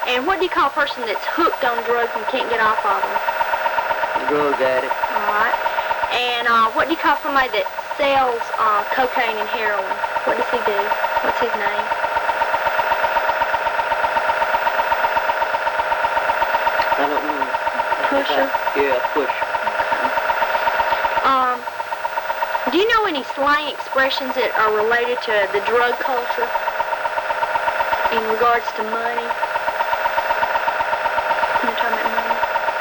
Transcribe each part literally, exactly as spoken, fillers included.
And what do you call a person that's hooked on drugs and can't get off of them? Drug addict. Alright. And uh, what do you call somebody that sells uh, cocaine and heroin? What does he do? What's his name? I don't know. Pusher? Yeah, pusher. Um, do you know any slang expressions that are related to the drug culture in regards to money? You're talking about money?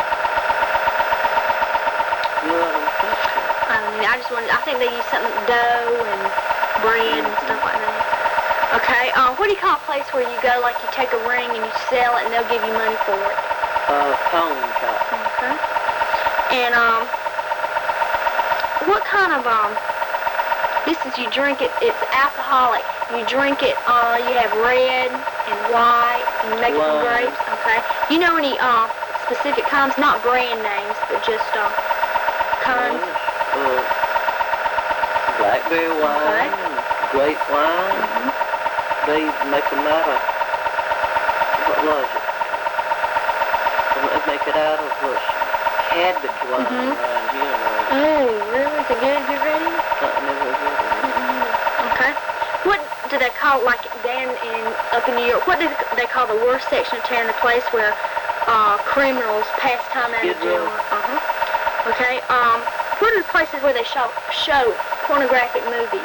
No, I don't think so. I don't know. I just wanted, I think they use something like dough and bread and stuff like that. Okay, um, what do you call a place where you go, like you take a ring and you sell it and they'll give you money for it? Uh, pawn shop. Okay. And, um, what kind of, um, this is you drink it, it's alcoholic. You drink it, uh, you have red and white, and you make it from Wine. grapes, okay? You know any, uh, specific kinds, not brand names, but just, uh, kinds? Uh, blackberry wine, Okay. and grape wine. Mm-hmm. They make them out of, what was it? They make it out of uh, cabbage wine Mhm. around here. Now. Oh, really? Is it good? You ready? I never heard of it. Mm-hmm. Okay. What do they call, like down in, up in New York, what do they call the worst section of town, the place where uh, criminals pass time out of Skid jail? Row. Uh-huh. Okay. Um, what are the places where they show, show pornographic movies?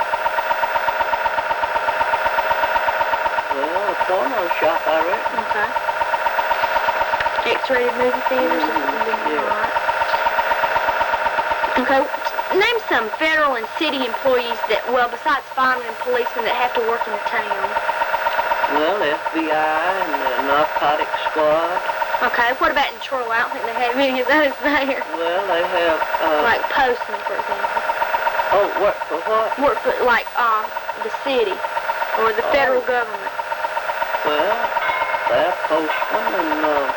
Well, a porno shop, I reckon. Okay. X-rated movie theaters or something? Mhm, yeah. Alright. Okay. Name some federal and city employees that, well, besides firemen and policemen, that have to work in the town. Well, F B I and the narcotics squad. Okay. What about in Troy? I don't think they have any of those there. Well, they have, uh... Like postmen, for example. Oh, work for what? Work for, like, um, the city or the Oh. federal government. Well, they have postmen and, uh...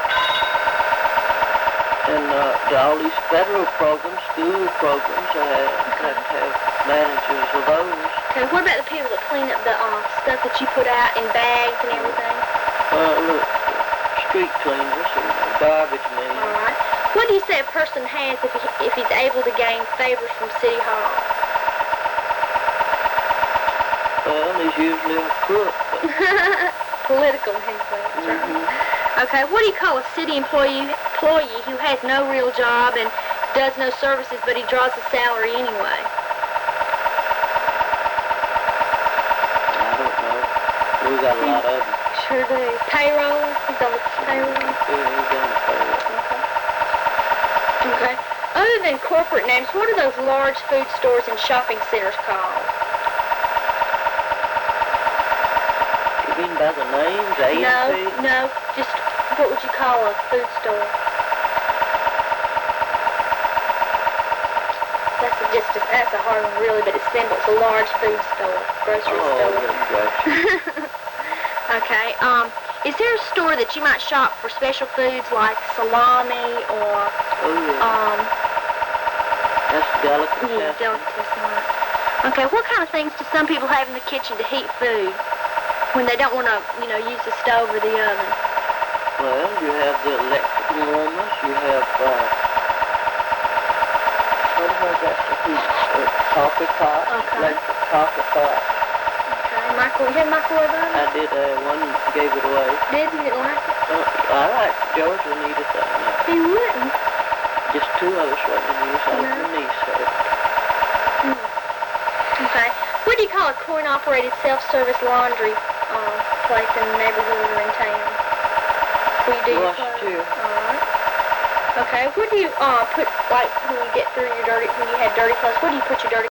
and, uh, all these federal programs, school programs, they have, have to have managers of those. Okay, what about the people that clean up the um, stuff that you put out in bags and everything? Uh, look, street cleaners and garbage men. Alright. What do you say a person has if, he, if he's able to gain favors from City Hall? Well, he's usually a crook, but... Political influence, right? Mhm. Okay, what do you call a city employee employee who has no real job and does no services, but he draws a salary anyway? I don't know. We got a lot of them. Sure do. Payroll? He's on the payroll? Yeah, he's on the payroll. Okay. Okay. Other than corporate names, what are those large food stores and shopping centers called? You mean by the names? A No, and P? no, just what would you call a food store? That's a, just a, that's a hard one really, but it's simple. It's a large food store, grocery Oh, store. gotcha. Okay. Um, is there a store that you might shop for special foods like salami or Oh, yeah. um? That's delicate. Yeah, delicatessen. Right. Okay. What kind of things do some people have in the kitchen to heat food when they don't want to, you know, use the stove or the oven? Well, you have the electric warmers. You have, uh, what have I got to heat? Uh, coffee pot. Okay. Electric coffee pot. Okay. Micro. You had a microwave oven? I did uh, one, gave it away. Did you didn't like it? Uh, I like George and Edith. Uh, He wouldn't. just two of us wouldn't use it. No. My niece had it. Hmm. Okay. What do you call a coin-operated self-service laundry um, place in the neighborhood or in town? Where you do your Wash clothes? too. Alright. Okay. What do you uh, put, like, when you get through your dirty, when you have dirty clothes, what do you put your dirty